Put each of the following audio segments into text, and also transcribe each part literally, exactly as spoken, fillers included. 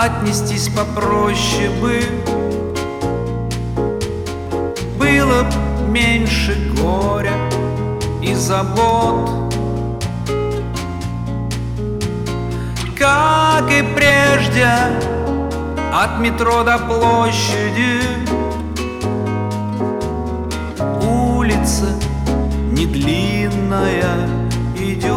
отнестись попроще бы, было б меньше горя и забот. Как и прежде, от метро до площади улица не длинная идет.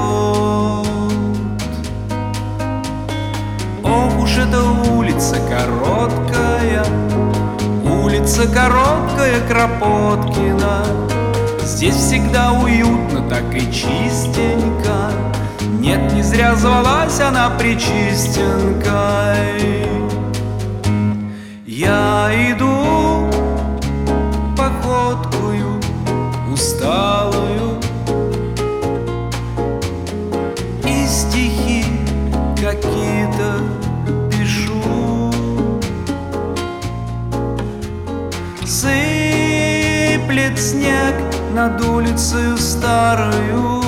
Ох уж эта улица короткая, улица короткая Кропоткина. Здесь всегда уютно, так и чистенько. Нет, не зря звалась она Причистенкой. Я иду походкою усталую, и стихи какие-то пишу. Сыплет снег над улицей старою.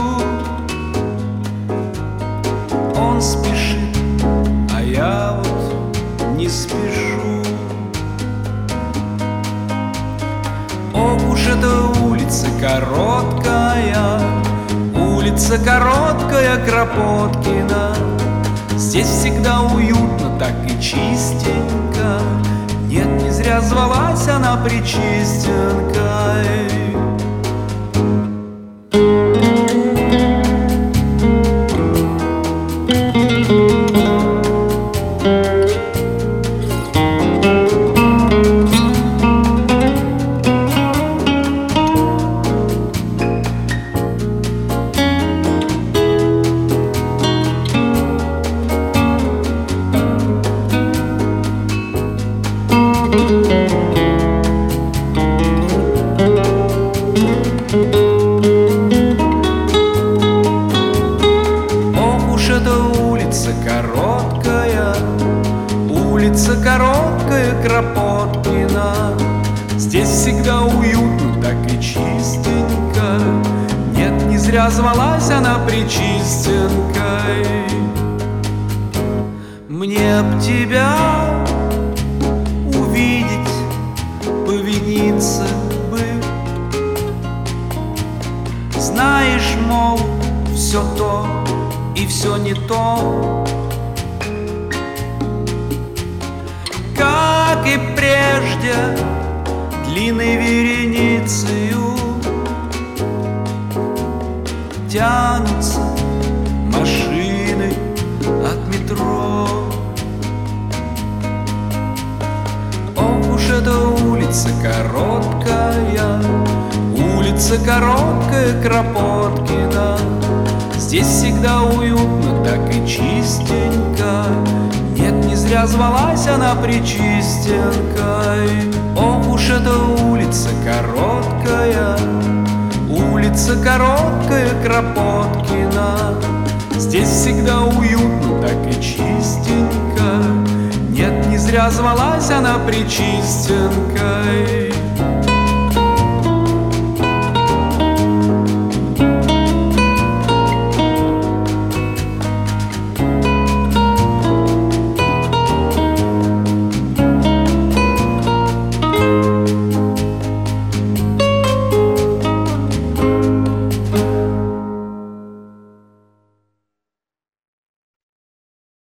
Он спешит, а я вот не спешу. Ох уж эта улица короткая, улица короткая Кропоткина. Здесь всегда уютно, так и чистенько. Нет, не зря звалась она Причистенкой. Ох уж эта улица короткая, улица короткая Кропоткина. Здесь всегда уютно, так и чистенько. Нет, не зря звалась она Причистенкой. Мне б тебя увидеть, повиниться бы. Знаешь, мол, все то и все не то. Как и прежде, длинной вереницею тянутся машины от метро. Ох уж эта улица короткая, улица короткая Кропоткина. Здесь всегда уютно, так и чистенько. Нет, не зря звалась она Причистенкой. Ох уж эта улица короткая, улица короткая Кропоткина. Здесь всегда уютно, так и чистенько. Нет, не зря звалась она Причистенкой.